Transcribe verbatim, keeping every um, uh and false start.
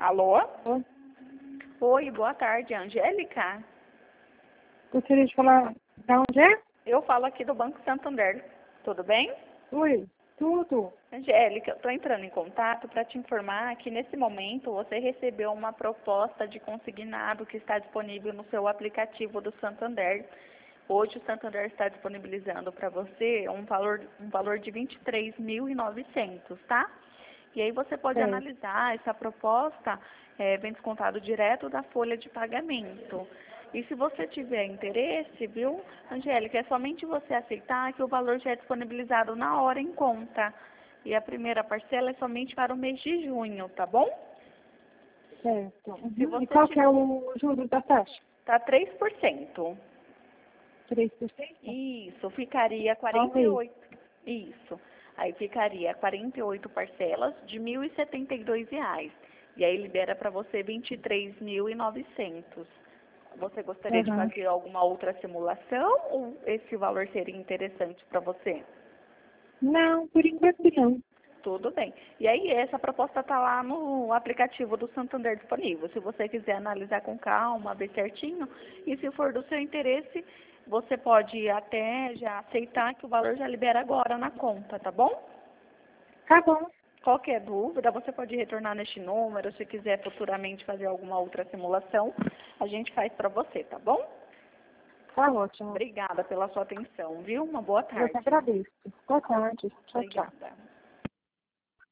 Alô? Oi. Oi, boa tarde, Angélica. Gostaria de falar da onde é? Eu falo aqui do Banco Santander. Tudo bem? Oi, tudo. Angélica, eu estou entrando em contato para te informar que nesse momento você recebeu uma proposta de consignado que está disponível no seu aplicativo do Santander. Hoje o Santander está disponibilizando para você um valor, um valor de vinte e três mil e novecentos, tá? E aí você pode É. analisar essa proposta, é, vem descontado direto da folha de pagamento. E se você tiver interesse, viu, Angélica, é somente você aceitar que o valor já é disponibilizado na hora em conta. E a primeira parcela é somente para o mês de junho, tá bom? Certo. Se Uhum. você E qual que tiver... é o juros da taxa? Tá três por cento. três por cento? Isso, ficaria Ao quarenta e mês. oito. Isso. Aí ficaria quarenta e oito parcelas de mil e setenta e dois reais. E aí libera para você vinte e três mil e novecentos. Você gostaria de Uhum. fazer alguma outra simulação ou esse valor seria interessante para você? Não, por enquanto não. Tudo bem. E aí essa proposta está lá no aplicativo do Santander disponível. Se você quiser analisar com calma, ver certinho, e se for do seu interesse, você pode até já aceitar que o valor já libera agora na conta, tá bom? Tá bom. Qualquer dúvida, você pode retornar neste número. Se quiser futuramente fazer alguma outra simulação, a gente faz para você, tá bom? Tá ótimo. Obrigada pela sua atenção, viu? Uma boa Eu que tarde. agradeço. Boa tarde. Tchau, tchau. Obrigada.